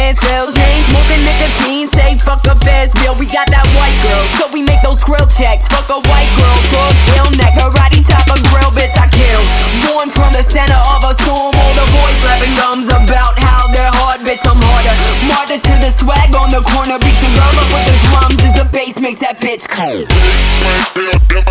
fans, grill chain, smoking nicotine, say fuck a fast meal. We got that white girl, so we make those grill checks. Fuck a white girl, talk ill neck, karate chop a grill, bitch I kill. Born from the center of a storm, all the boys laughing gums about how they're hard, bitch I'm harder. Martyr to the swag on the corner, beat your girl up with the drums as the bass makes that bitch cold.